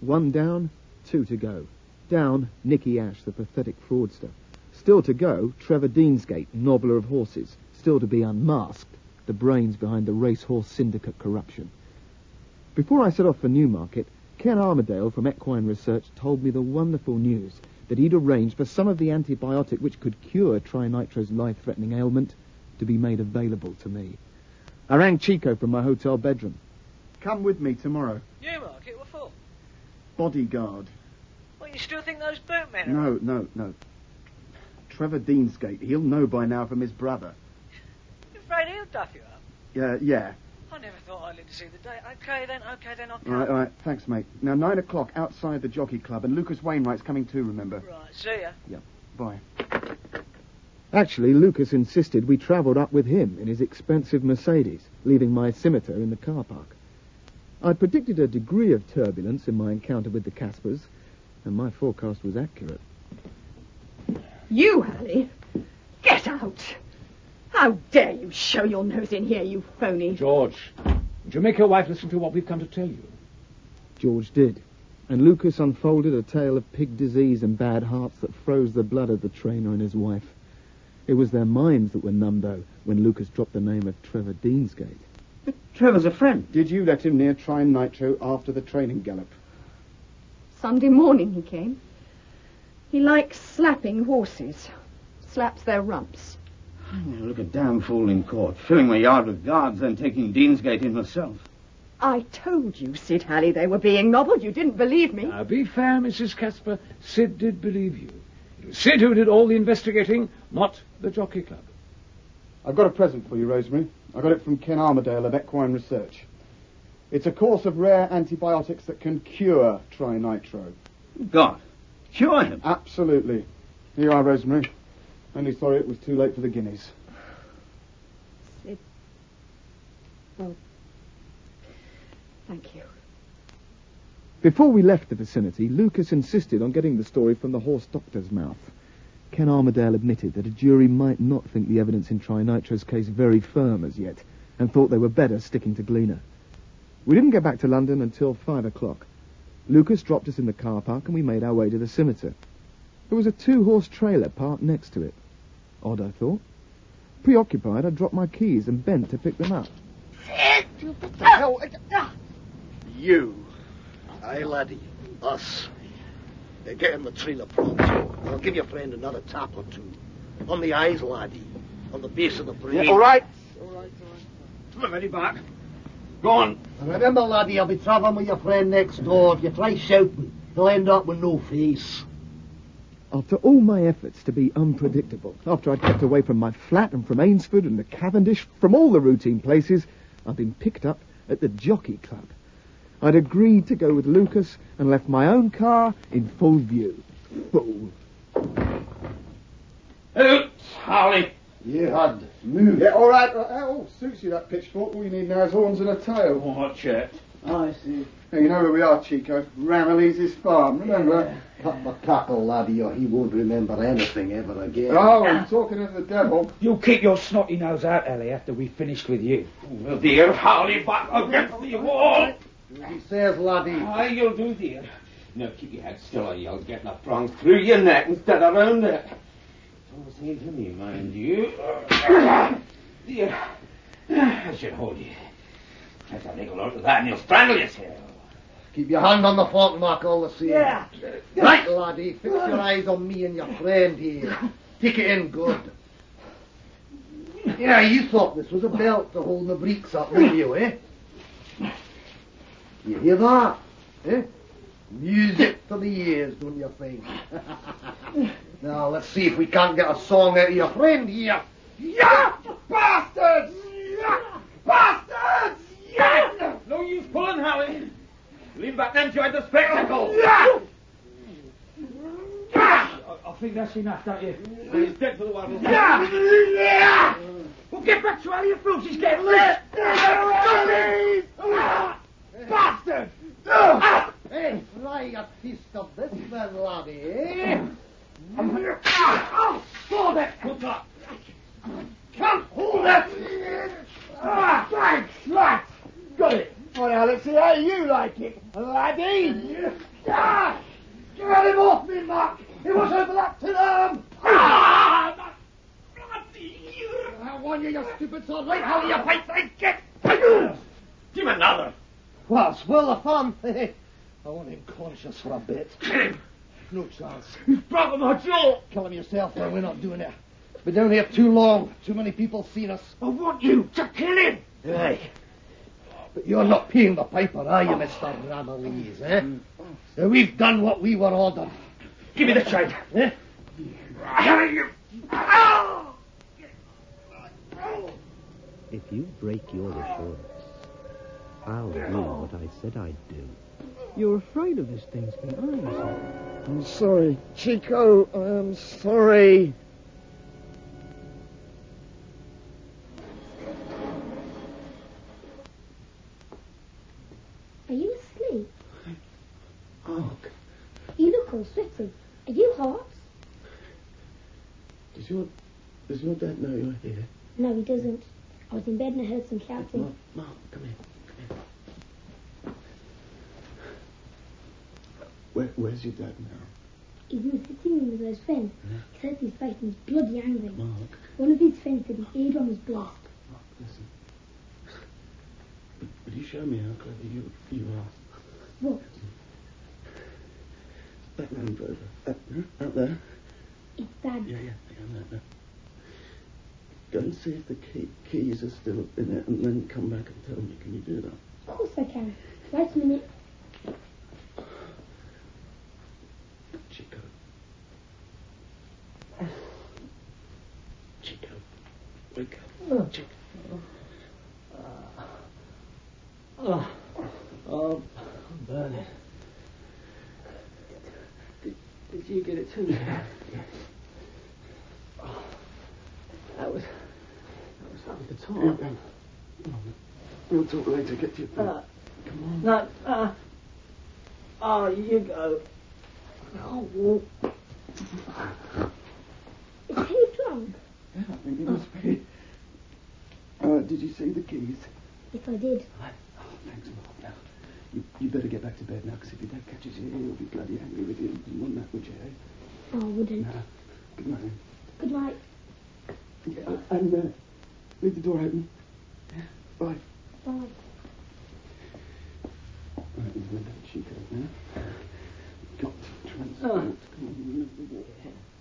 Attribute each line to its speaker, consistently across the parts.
Speaker 1: 1 down, 2 to go. Down, Nicky Ash, the pathetic fraudster. Still to go, Trevor Deansgate, nobbler of horses. Still to be unmasked, the brains behind the racehorse syndicate corruption. Before I set off for Newmarket, Ken Armadale from Equine Research told me the wonderful news that he'd arranged for some of the antibiotic which could cure Trinitro's life-threatening ailment to be made available to me. I rang Chico from my hotel bedroom. Come with me tomorrow.
Speaker 2: Newmarket? What for?
Speaker 1: Bodyguard.
Speaker 2: What, you still think those boatmen are...
Speaker 1: No. Trevor Deansgate. He'll know by now from his brother.
Speaker 2: You afraid he'll duff you up?
Speaker 1: Yeah.
Speaker 2: I never thought I'd live to see the day. Okay then, I'll come.
Speaker 1: All right. Thanks, mate. Now, 9 o'clock outside the Jockey Club, and Lucas Wainwright's coming too, remember?
Speaker 2: Right, see ya.
Speaker 1: Yeah, bye. Actually, Lucas insisted we travelled up with him in his expensive Mercedes, leaving my scimitar in the car park. I'd predicted a degree of turbulence in my encounter with the Caspers, and my forecast was accurate.
Speaker 3: You, Hallie? Get out! How dare you show your nose in here, you phony...
Speaker 4: George, would you make your wife listen to what we've come to tell you?
Speaker 1: George did, and Lucas unfolded a tale of pig disease and bad hearts that froze the blood of the trainer and his wife. It was their minds that were numb, though, when Lucas dropped the name of Trevor Deansgate.
Speaker 3: But Trevor's a friend.
Speaker 1: Did you let him near Trinitro after the training gallop?
Speaker 3: Sunday morning he came. He likes slapping horses. Slaps their rumps.
Speaker 5: You look a damn fool in court, filling my yard with guards, then taking Deansgate in herself.
Speaker 3: I told you, Sid Hallie, they were being nobbled. You didn't believe me.
Speaker 4: Now, be fair, Mrs. Casper. Sid did believe you. It was Sid who did all the investigating, not the Jockey Club.
Speaker 1: I've got a present for you, Rosemary. I got it from Ken Armadale of Equine Research. It's a course of rare antibiotics that can cure Trinitro.
Speaker 5: God, cure him?
Speaker 1: Absolutely. Here you are, Rosemary. Only sorry it was too late for the guineas.
Speaker 3: Sid. Well, thank you.
Speaker 1: Before we left the vicinity, Lucas insisted on getting the story from the horse doctor's mouth. Ken Armadale admitted that a jury might not think the evidence in Trinitro's case very firm as yet, and thought they were better sticking to Gleaner. We didn't get back to London until 5 o'clock. Lucas dropped us in the car park and we made our way to the scimitar. There was a 2-horse trailer parked next to it. Odd, I thought. Preoccupied, I dropped my keys and bent to pick them up.
Speaker 6: What the hell? You. Aye, laddie. Us. Get in the trailer pronto. I'll give your friend another tap or two. On the eyes, laddie. On the base of the brain.
Speaker 1: Yeah, all right.
Speaker 5: I'm ready back. Go on.
Speaker 6: Remember, laddie, I'll be travelling with your friend next door. If you try shouting, he'll end up with no face.
Speaker 1: After all my efforts to be unpredictable, after I'd kept away from my flat and from Ainsford and the Cavendish, from all the routine places, I'd been picked up at the Jockey Club. I'd agreed to go with Lucas and left my own car in full view. Fool.
Speaker 5: Hello, Harley.
Speaker 6: You had move.
Speaker 1: Yeah, all right. Oh, suits you, that pitchfork. All you need now is horns and a tail.
Speaker 5: Watch it.
Speaker 6: I see.
Speaker 1: Hey, you know where we are, Chico. Ramillies' farm, remember?
Speaker 6: Cut the cackle, laddie, or he won't remember anything ever again.
Speaker 1: Oh, I'm talking of the devil.
Speaker 4: You keep your snotty nose out, Ellie, after we've finished with you.
Speaker 5: Oh, dear, Harley, back against the wall.
Speaker 6: He says, laddie.
Speaker 5: Aye, you'll do, dear. Now keep your head still or you'll get the prong through your neck instead of round it. Don't say to me, mind you. Dear, I should hold you. Try to wriggle out of that and he'll strangle you, sir.
Speaker 6: Keep your hand on the fork mark all the same.
Speaker 3: Yeah.
Speaker 6: Right, laddie, fix your eyes on me and your friend here. Take it in good. Yeah, you thought this was a belt to hold the breeks up, didn't you, eh? You hear that? Eh? Music to the ears, don't you think? Now, let's see if we can't get a song out of your friend here. Yeah! Bastards! Yeah! Bastards! Yeah!
Speaker 5: No use pulling, Harley. Lean back and enjoy the spectacle.
Speaker 6: Yeah!
Speaker 4: I think that's enough, don't you?
Speaker 5: He's dead for the one.
Speaker 6: Yeah! Yeah!
Speaker 4: Well, get back to how you fools. He's getting loose.
Speaker 6: Bastard! Hey, try a taste of this then, laddie, eh? Hold it! Come, hold it! Thanks, lads! Got it! Well, now, let's see how you like it, laddie! Ah! Get him off me, Mark! It was over that to them! Ah! I warn you, you stupid sod. Right how you fight, I get.
Speaker 5: Give him another.
Speaker 6: Well, swell the fun. I want him conscious for a bit. No chance.
Speaker 5: He's broken my jaw.
Speaker 6: Kill him yourself, or we're not doing it. Been down here too long. Too many people seen us.
Speaker 5: I want you to kill him.
Speaker 6: Aye. But you're not paying the piper, are you, Mr. Ramillies, eh? So we've done what we were ordered.
Speaker 5: Give me the chain.
Speaker 6: Eh?
Speaker 7: If you break your assurance, I'll do what I said I'd do.
Speaker 1: You're afraid of this thing, aren't you?
Speaker 6: I'm sorry, Chico. I am sorry.
Speaker 8: Are you asleep?
Speaker 5: Oh,
Speaker 8: You look all sweaty. Are you hot?
Speaker 5: does your dad know you're here?
Speaker 8: No, he doesn't. I was in bed and I heard some shouting.
Speaker 5: Mark, come here. Where's your dad now?
Speaker 8: He's in the sitting room with those friends. He says his face and he's bloody angry.
Speaker 5: Mark,
Speaker 8: One of his friends said his eardrum was blessed.
Speaker 5: Mark, listen. Would you show me how clever you are?
Speaker 8: What?
Speaker 5: That Land Rover. Out there?
Speaker 8: It's Dad.
Speaker 5: Yeah, there. Go and see if the keys are still in it and then come back and tell me. Can you do that?
Speaker 8: Of course I can. Wait a minute.
Speaker 5: Chico, wake up. Chico.
Speaker 2: I'm burning. Did you get it too? That was over the top.
Speaker 5: We'll talk later. Get to your bed. Come on.
Speaker 2: No, you go. Oh,
Speaker 8: Is Penny drunk?
Speaker 5: Yeah, I think it must be. Did you see the keys?
Speaker 8: Yes, I did.
Speaker 5: Oh, thanks a lot. Now, you better get back to bed now, because if your dad catches you, he'll be bloody angry with you. You want that, would you, eh?
Speaker 8: Oh, I wouldn't.
Speaker 5: No. Good night.
Speaker 8: Good night.
Speaker 5: Yeah, and leave the door open. Yeah. Bye.
Speaker 8: Bye.
Speaker 5: Right, remember Chico now. Got to transport. Come on, remember the walk.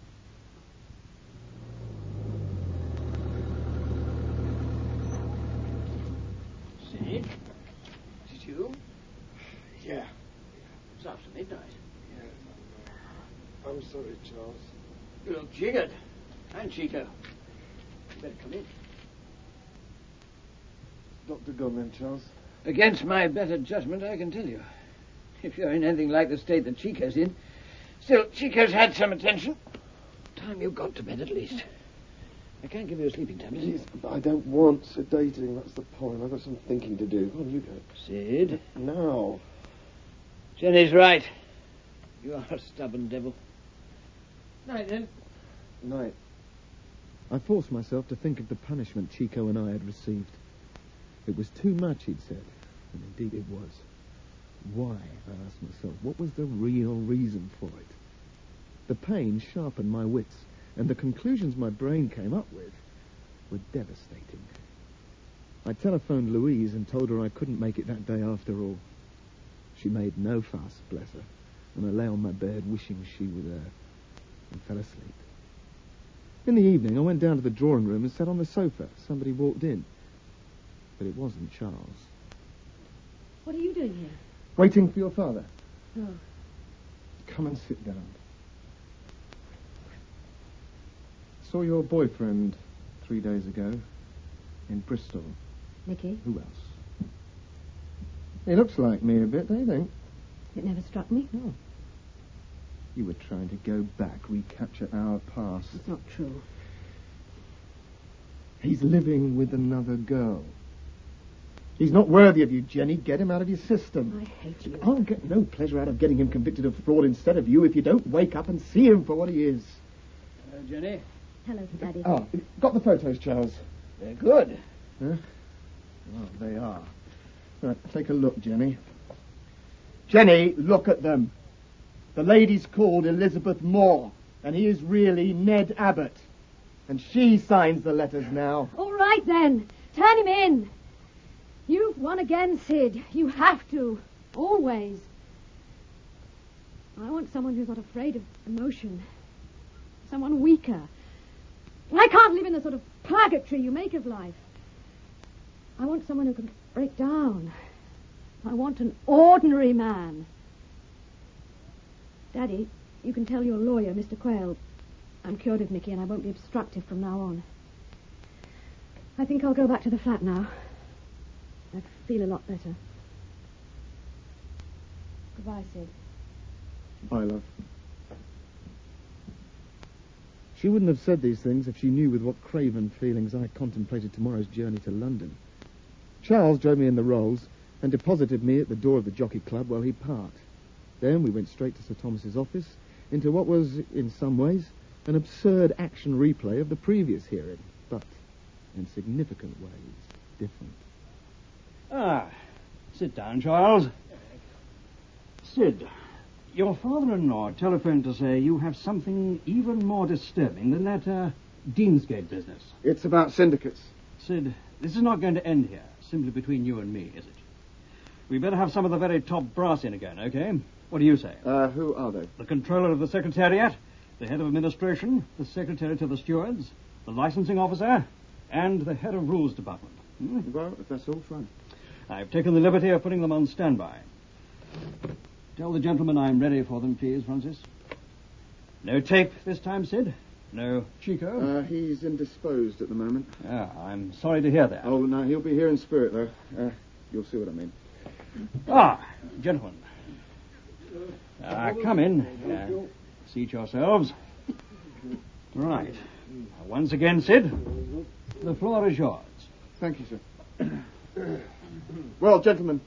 Speaker 2: Sid? Is it you?
Speaker 6: Yeah.
Speaker 2: It's after midnight.
Speaker 6: I'm sorry, Charles.
Speaker 2: You look jiggered. And Chico. You better come in.
Speaker 6: Dr. gone then, Charles?
Speaker 4: Against my better judgment, I can tell you. If you're in anything like the state that Chico's in. Still, Chico's had some attention. Time you got to bed, at least. I can't give you a sleeping tablet.
Speaker 6: Please, I don't want sedating. That's the point. I've got some thinking to do. Go on, you go.
Speaker 4: Sid?
Speaker 6: Now.
Speaker 4: Jenny's right. You are a stubborn devil. Night, then.
Speaker 6: Night.
Speaker 1: I forced myself to think of the punishment Chico and I had received. It was too much, he'd said, and indeed it was. Why, I asked myself, what was the real reason for it? The pain sharpened my wits, and the conclusions my brain came up with were devastating. I telephoned Louise and told her I couldn't make it that day after all. She made no fuss, bless her, and I lay on my bed wishing she were there, and fell asleep. In the evening, I went down to the drawing room and sat on the sofa. Somebody walked in, but it wasn't Charles.
Speaker 3: What are you doing here?
Speaker 1: Waiting for your father.
Speaker 3: Oh.
Speaker 1: Come and sit down. Saw your boyfriend 3 days ago in Bristol.
Speaker 3: Nicky,
Speaker 1: Who else? He looks like me a bit, don't you think?
Speaker 3: it never struck me.
Speaker 1: No. You were trying to go back, recapture our past.
Speaker 3: It's not true.
Speaker 1: He's living with another girl. He's not worthy of you, Jenny. Get him out of your system.
Speaker 3: I hate you.
Speaker 1: I'll get no pleasure out of getting him convicted of fraud instead of you if you don't wake up and see him for what he is.
Speaker 4: Jenny?
Speaker 3: Hello, Daddy.
Speaker 1: Oh, got the photos, Charles?
Speaker 4: They're good.
Speaker 1: Huh? Oh, they are. Right, take a look, Jenny. Jenny, look at them. The lady's called Elizabeth Moore, and he is really Ned Abbott. And she signs the letters now.
Speaker 3: All right, then. Turn him in. You've won again, Sid. You have to. Always. I want someone who's not afraid of emotion. Someone weaker. I can't live in the sort of purgatory you make of life. I want someone who can break down. I want an ordinary man. Daddy, you can tell your lawyer, Mr. Quayle, I'm cured of Nicky and I won't be obstructive from now on. I think I'll go back to the flat now. I feel a lot better. Goodbye, Sid.
Speaker 1: Bye, love. She wouldn't have said these things if she knew with what craven feelings I contemplated tomorrow's journey to London. Charles drove me in the Rolls and deposited me at the door of the Jockey Club while he parked. Then we went straight to Sir Thomas's office, into what was, in some ways, an absurd action replay of the previous hearing, but in significant ways different.
Speaker 2: Ah, sit down, Charles. Sid, your father-in-law telephoned to say you have something even more disturbing than that, Deansgate business.
Speaker 1: It's about syndicates.
Speaker 2: Sid, this is not going to end here, simply between you and me, is it? We better have some of the very top brass in again, okay? What do you say?
Speaker 1: Who are they?
Speaker 2: The controller of the Secretariat, the head of administration, the secretary to the stewards, the licensing officer, and the head of rules department.
Speaker 1: Well, if that's all, fine.
Speaker 2: I've taken the liberty of putting them on standby. Tell the gentleman I'm ready for them, please, Francis. No tape this time, Sid? No Chico?
Speaker 1: He's indisposed at the moment.
Speaker 2: Ah, I'm sorry to hear that.
Speaker 1: Oh, no, he'll be here in spirit, though. You'll see what I mean.
Speaker 2: Ah, gentlemen. Come in. Seat yourselves. Right. Once again, Sid, the floor is yours.
Speaker 1: Thank you, sir. Well, gentlemen,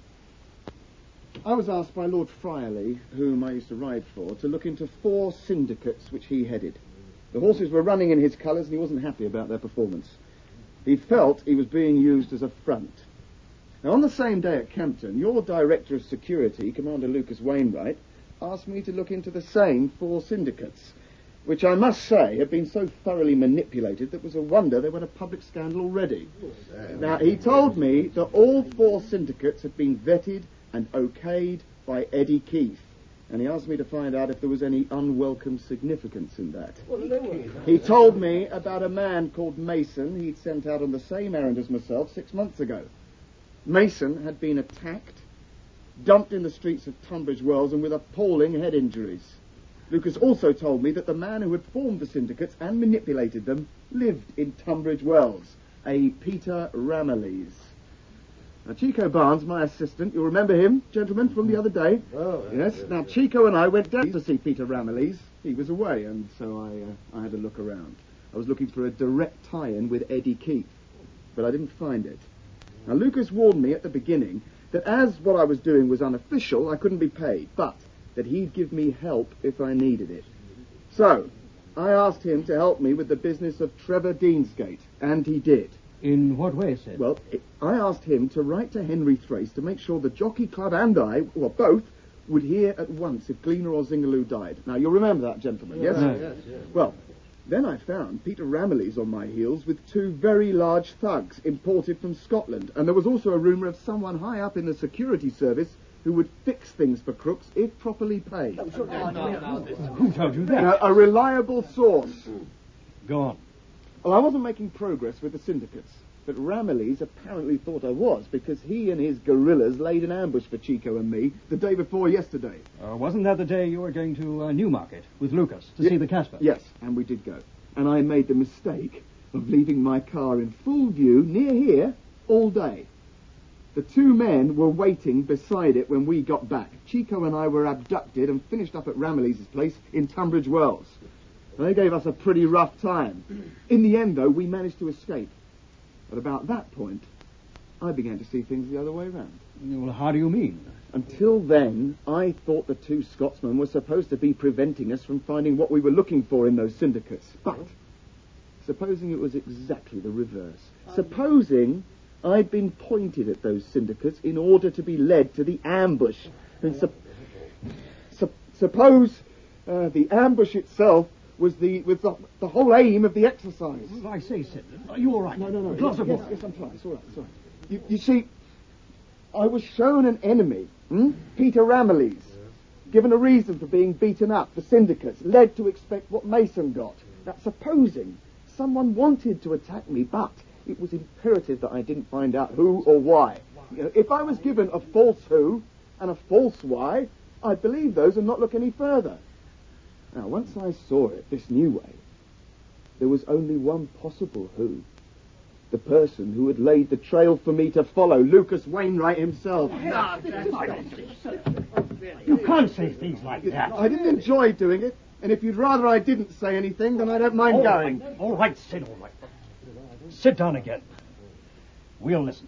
Speaker 1: I was asked by Lord Friarley, whom I used to ride for, to look into 4 syndicates which he headed. The horses were running in his colours and he wasn't happy about their performance. He felt he was being used as a front. Now, on the same day at Campton, your Director of Security, Commander Lucas Wainwright, asked me to look into the same 4 syndicates, which I must say have been so thoroughly manipulated that it was a wonder they weren't a public scandal already. Now, he told me that all 4 syndicates had been vetted and okayed by Eddie Keefe, and he asked me to find out if there was any unwelcome significance in that. He told me about a man called Mason he'd sent out on the same errand as myself 6 months ago. Mason had been attacked, dumped in the streets of Tunbridge Wells, and with appalling head injuries. Lucas also told me that the man who had formed the syndicates and manipulated them lived in Tunbridge Wells, a Peter Ramillies. Now, Chico Barnes, my assistant, you'll remember him, gentlemen, from the other day?
Speaker 6: Oh,
Speaker 1: yes. Now, Chico and I went down to see Peter Ramillies. He was away, and so I had a look around. I was looking for a direct tie-in with Eddie Keefe, but I didn't find it. Now, Lucas warned me at the beginning that as what I was doing was unofficial, I couldn't be paid, but that he'd give me help if I needed it. So, I asked him to help me with the business of Trevor Deansgate, and he did.
Speaker 2: In what way, Sid?
Speaker 1: Well, I asked him to write to Henry Thrace to make sure the Jockey Club and I, or both, would hear at once if Gleaner or Zingaloo died. Now, you'll remember that, gentlemen, yes?
Speaker 6: Yes.
Speaker 1: Well, then I found Peter Ramillies on my heels with 2 very large thugs imported from Scotland, and there was also a rumour of someone high up in the security service who would fix things for crooks if properly paid.
Speaker 2: Who told you that?
Speaker 1: Now, a reliable source.
Speaker 2: Go on.
Speaker 1: Well, I wasn't making progress with the syndicates, but Ramillies apparently thought I was, because he and his guerrillas laid an ambush for Chico and me the day before yesterday.
Speaker 2: Wasn't that the day you were going to Newmarket with Lucas to see the Casper?
Speaker 1: Yes, and we did go. And I made the mistake of leaving my car in full view near here all day. The 2 men were waiting beside it when we got back. Chico and I were abducted and finished up at Ramillies' place in Tunbridge Wells. They gave us a pretty rough time. In the end, though, we managed to escape. At about that point, I began to see things the other way round.
Speaker 2: Well, how do you mean?
Speaker 1: Until then, I thought the 2 Scotsmen were supposed to be preventing us from finding what we were looking for in those syndicates. But, supposing it was exactly the reverse. Supposing I'd been pointed at those syndicates in order to be led to the ambush. And suppose the ambush itself was the whole aim of the exercise.
Speaker 2: I say, Sid, are you all right?
Speaker 1: No.
Speaker 2: Glass of water.
Speaker 1: Yes, I'm fine. It's all right. You see, I was shown an enemy, Peter Ramillies, given a reason for being beaten up, the syndicates, led to expect what Mason got. That's supposing someone wanted to attack me, but it was imperative that I didn't find out who or why. You know, if I was given a false who and a false why, I'd believe those and not look any further. Now, once I saw it this new way, there was only one possible who. The person who had laid the trail for me to follow, Lucas Wainwright himself.
Speaker 2: You can't say things like that.
Speaker 1: I didn't enjoy doing it, and if you'd rather I didn't say anything, then I don't mind going.
Speaker 2: All right, Sid, all right. Sit down again. We'll listen.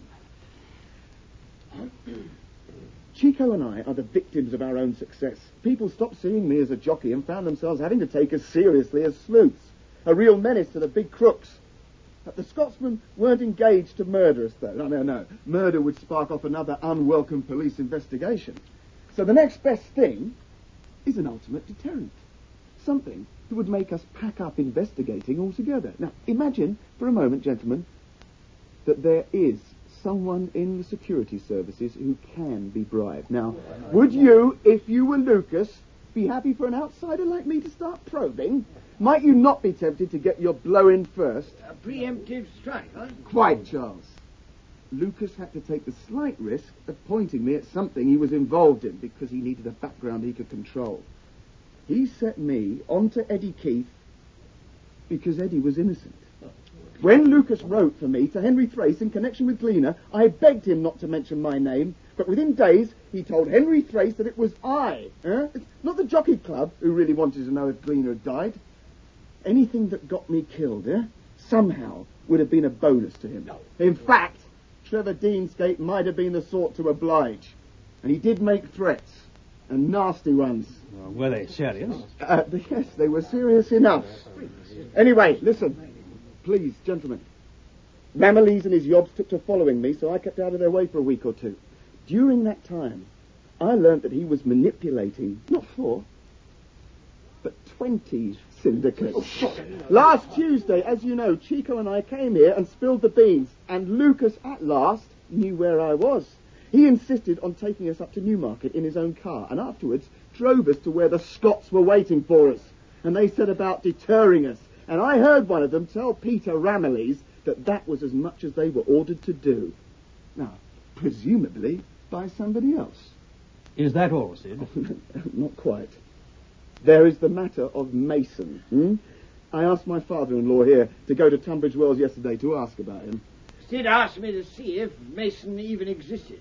Speaker 1: Chico and I are the victims of our own success. People stopped seeing me as a jockey and found themselves having to take us seriously as sleuths, a real menace to the big crooks. The Scotsmen weren't engaged to murder us, though. No. Murder would spark off another unwelcome police investigation. So the next best thing is an ultimate deterrent. Something that would make us pack up investigating altogether. Now, imagine for a moment, gentlemen, that there is someone in the security services who can be bribed. Now, would you, if you were Lucas, be happy for an outsider like me to start probing? Might you not be tempted to get your blow in first?
Speaker 4: A preemptive strike, huh?
Speaker 1: Quite, Charles. Lucas had to take the slight risk of pointing me at something he was involved in because he needed a background he could control. He set me onto Eddie Keith because Eddie was innocent. When Lucas wrote for me to Henry Thrace in connection with Gleaner, I begged him not to mention my name, but within days he told Henry Thrace that it was I, It's not the Jockey Club who really wanted to know if Gleaner had died. Anything that got me killed, somehow would have been a bonus to him. In fact, Trevor Deansgate might have been the sort to oblige. And he did make threats, and nasty ones.
Speaker 2: Well, were they serious?
Speaker 1: Yes, they were serious enough. Anyway, listen. Please, gentlemen. Ramillies and his yobs took to following me, so I kept out of their way for a week or two. During that time, I learned that he was manipulating, not 4, but 20 syndicates. Last Tuesday, as you know, Chico and I came here and spilled the beans, and Lucas at last knew where I was. He insisted on taking us up to Newmarket in his own car, and afterwards drove us to where the Scots were waiting for us. And they set about deterring us. And I heard one of them tell Peter Ramillies that was as much as they were ordered to do. Now, presumably by somebody else.
Speaker 2: Is that all, Sid?
Speaker 1: Not quite. There is the matter of Mason. I asked my father-in-law here to go to Tunbridge Wells yesterday to ask about him.
Speaker 4: Sid asked me to see if Mason even existed.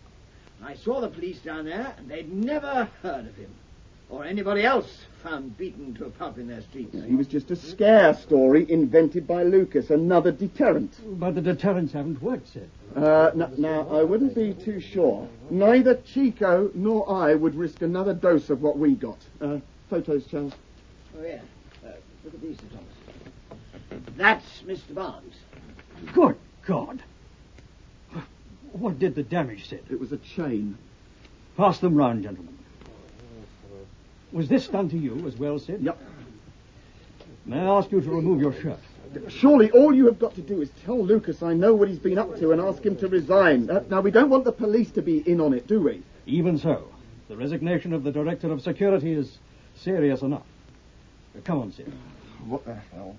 Speaker 4: I saw the police down there, and they'd never heard of him. Or anybody else found beaten to a pulp in their streets.
Speaker 1: He was just a scare story invented by Lucas, another deterrent.
Speaker 2: But the deterrents haven't worked, Sid.
Speaker 1: Now, I wouldn't be too sure. Neither Chico nor I would risk another dose of what we got. Photos, Charles.
Speaker 4: Oh, yeah. Look at these, Sir Thomas. That's Mr. Barnes.
Speaker 2: Good God. What did the damage, Sid?
Speaker 1: It was a chain.
Speaker 2: Pass them round, gentlemen. Was this done to you as well, Sid?
Speaker 1: Yep.
Speaker 2: May I ask you to remove your shirt?
Speaker 1: Surely all you have got to do is tell Lucas I know what he's been up to and ask him to resign. Now, we don't want the police to be in on it, do we?
Speaker 2: Even so. The resignation of the Director of Security is serious enough. Come on, Sid.
Speaker 1: What the hell?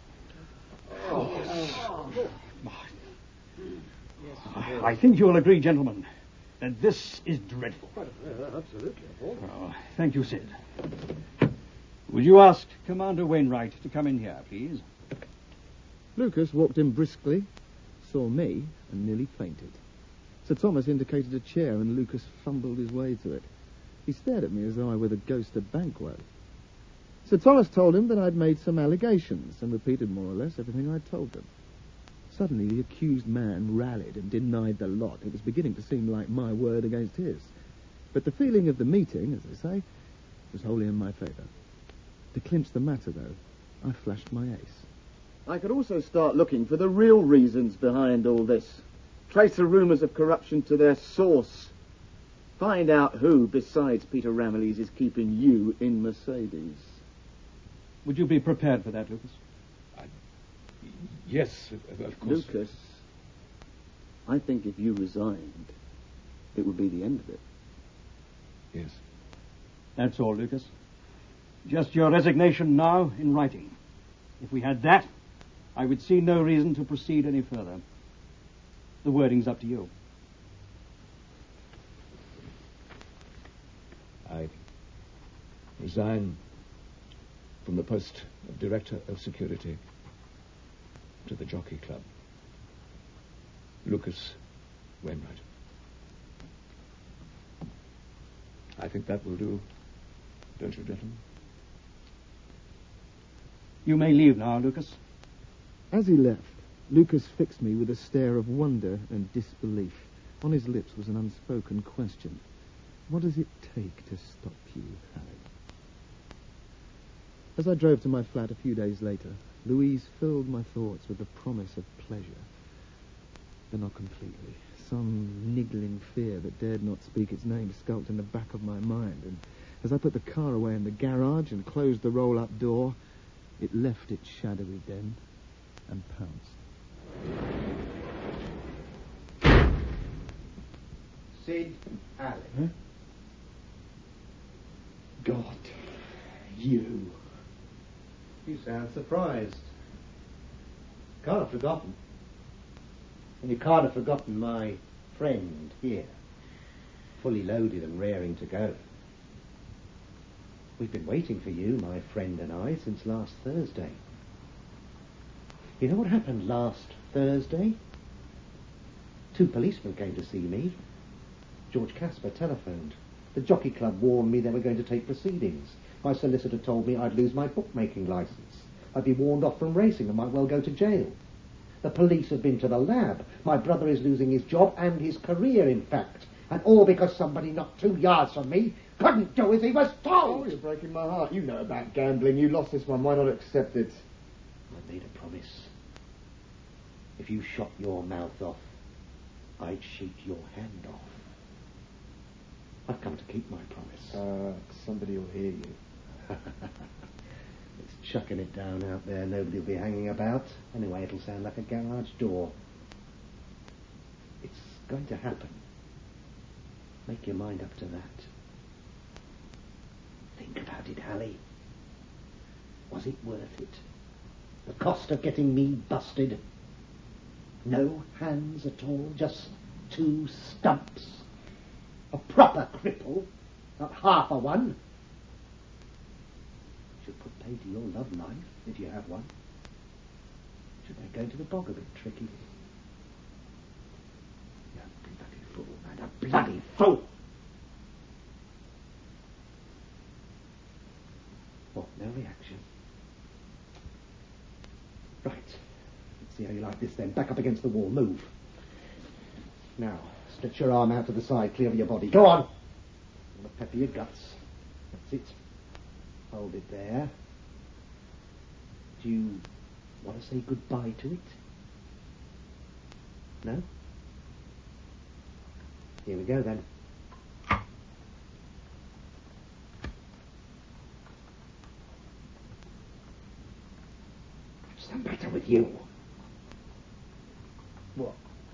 Speaker 2: I think you'll agree, gentlemen, that this is dreadful.
Speaker 6: Absolutely.
Speaker 2: Oh, thank you, Sid. Would you ask Commander Wainwright to come in here, please?
Speaker 1: Lucas walked in briskly, saw me, and nearly fainted. Sir Thomas indicated a chair, and Lucas fumbled his way to it. He stared at me as though I were the ghost of Banquo. Sir Thomas told him that I'd made some allegations, and repeated more or less everything I'd told them. Suddenly, the accused man rallied and denied the lot. It was beginning to seem like my word against his. But the feeling of the meeting, as they say, was wholly in my favour. To clinch the matter, though, I flashed my ace. I could also start looking for the real reasons behind all this. Trace the rumours of corruption to their source.
Speaker 9: Find out who, besides Peter Ramillies, is keeping you in Mercedes.
Speaker 2: Would you be prepared for that, Lucas?
Speaker 5: Yes, of course.
Speaker 9: Lucas, I think if you resigned, it would be the end of it.
Speaker 5: Yes.
Speaker 2: That's all, Lucas. Just your resignation now in writing. If we had that, I would see no reason to proceed any further. The wording's up to you.
Speaker 5: I resign from the post of Director of Security to the Jockey Club. Lucas Wainwright. I think that will do, don't you, gentlemen?
Speaker 2: You may leave now, Lucas.
Speaker 1: As he left, Lucas fixed me with a stare of wonder and disbelief. On his lips was an unspoken question. What does it take to stop you, Harry? As I drove to my flat a few days later, Louise filled my thoughts with the promise of pleasure. But not completely. Some niggling fear that dared not speak its name skulked in the back of my mind, and as I put the car away in the garage and closed the roll-up door, it left its shadowy den and pounced.
Speaker 7: Sid Allen.
Speaker 1: Huh?
Speaker 7: God, you. You sound surprised. Can't have forgotten. And you can't have forgotten my friend here, fully loaded and raring to go. We've been waiting for you, my friend and I, since last Thursday. You know what happened last Thursday? 2 policemen came to see me. George Casper telephoned. The Jockey Club warned me they were going to take proceedings. My solicitor told me I'd lose my bookmaking license. I'd be warned off from racing and might well go to jail. The police have been to the lab. My brother is losing his job and his career, in fact. And all because somebody not 2 yards from me couldn't do as he was told.
Speaker 6: Oh, you're breaking my heart. You know about gambling. You lost this one. Why not accept it?
Speaker 7: I made a promise. If you shot your mouth off, I'd shoot your hand off. I've come to keep my promise.
Speaker 6: Somebody will hear you.
Speaker 7: It's chucking it down out there. Nobody will be hanging about. Anyway, it'll sound like a garage door. It's going to happen. Make your mind up to that. Think about it, Hallie. Was it worth it? The cost of getting me busted? No hands at all, just 2 stumps. A proper cripple, not half a one. Should put pay to your love life, if you have one. Should I go to the bog a bit tricky? You bloody fool, man, a bloody fool! What, no reaction? Right. Let's see how you like this then. Back up against the wall. Move. Now, stretch your arm out to the side, clear of your body. Go on! And the pepper your guts. That's it. Hold it there. Do you want to say goodbye to it? No? Here we go then. What's the matter with you? What?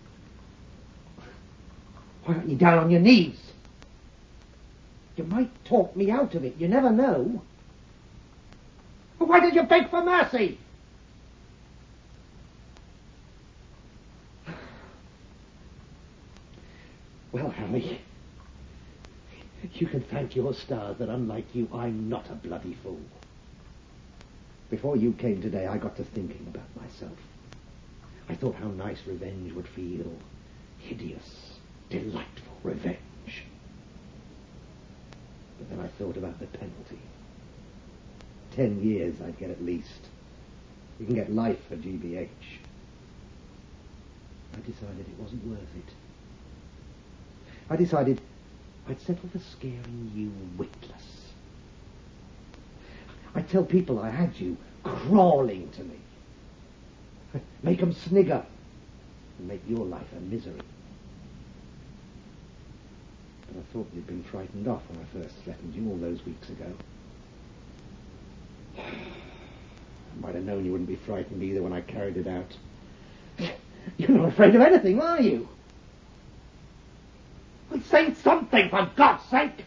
Speaker 7: Why aren't you down on your knees? You might talk me out of it. You never know. Well, why did you beg for mercy? Well, Harry, you can thank your stars that unlike you, I'm not a bloody fool. Before you came today, I got to thinking about myself. I thought how nice revenge would feel. Hideous, delightful revenge. But then I thought about the penalty. 10 years I'd get at least. You can get life for GBH. I decided it wasn't worth it. I decided I'd settle for scaring you witless. I'd tell people I had you crawling to me. Make 'em snigger and make your life a misery. But thought you'd been frightened off when I first threatened you all those weeks ago. I might have known you wouldn't be frightened either when I carried it out. You're not afraid of anything, are you? Well, say something, for God's sake!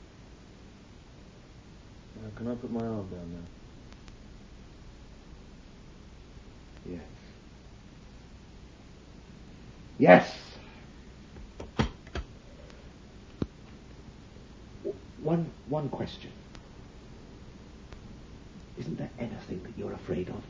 Speaker 1: Now, can I put my arm down now?
Speaker 7: Yes. Yes! One question. Isn't there anything that you're afraid of?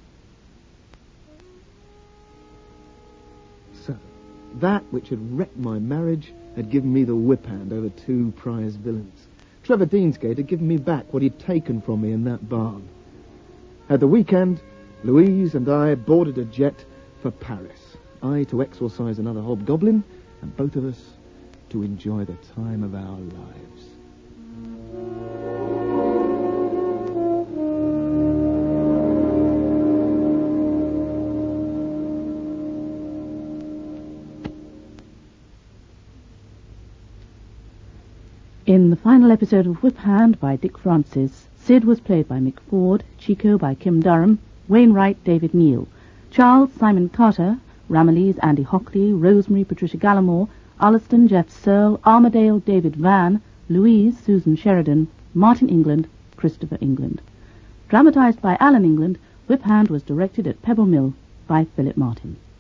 Speaker 1: So, that which had wrecked my marriage had given me the whip hand over two prize villains. Trevor Deansgate had given me back what he'd taken from me in that barn. At the weekend, Louise and I boarded a jet for Paris. I to exorcise another hobgoblin, and both of us to enjoy the time of our lives.
Speaker 10: In the final episode of Whip Hand by Dick Francis, Sid was played by Mick Ford, Chico by Kim Durham, Wainwright David Neal, Charles Simon Carter, Ramillies Andy Hockley, Rosemary Patricia Gallimore, Alliston Jeff Searle, Armadale David Vann, Louise Susan Sheridan, Martin England, Christopher England. Dramatised by Alan England, Whip Hand was directed at Pebble Mill by Philip Martin.